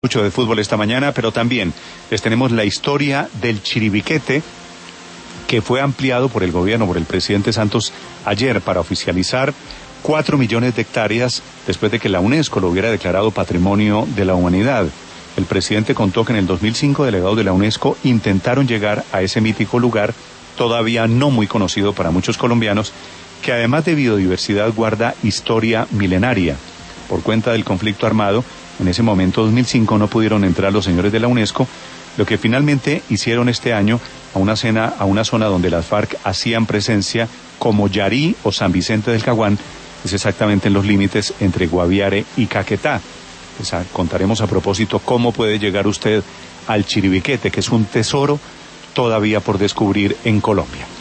Mucho de fútbol esta mañana, pero también les tenemos la historia del Chiribiquete, que fue ampliado por el gobierno, por el presidente Santos ayer, para oficializar 4 millones de hectáreas después de que la UNESCO lo hubiera declarado Patrimonio de la Humanidad. El presidente contó que en el 2005 delegados de la UNESCO intentaron llegar a ese mítico lugar, todavía no muy conocido para muchos colombianos, que además de biodiversidad guarda historia milenaria. Por cuenta del conflicto armado, en ese momento, 2005, no pudieron entrar los señores de la UNESCO, lo que finalmente hicieron este año a una zona donde las FARC hacían presencia, como Yarí o San Vicente del Caguán, es exactamente en los límites entre Guaviare y Caquetá. Contaremos a propósito cómo puede llegar usted al Chiribiquete, que es un tesoro todavía por descubrir en Colombia.